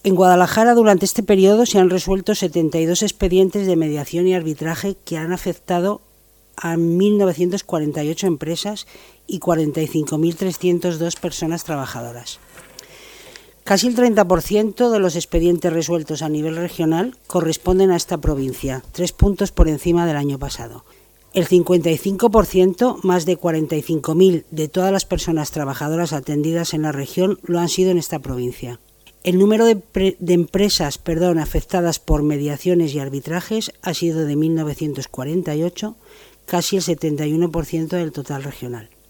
En Guadalajara, durante este periodo, se han resuelto 72 expedientes de mediación y arbitraje que han afectado a 1.948 empresas y 45.302 personas trabajadoras. Casi el 30% de los expedientes resueltos a nivel regional corresponden a esta provincia, 3 puntos por encima del año pasado. El 55%, más de 45.000 de todas las personas trabajadoras atendidas en la región, lo han sido en esta provincia. El número de empresas afectadas por mediaciones y arbitrajes ha sido de 1.948, casi el 71% del total regional.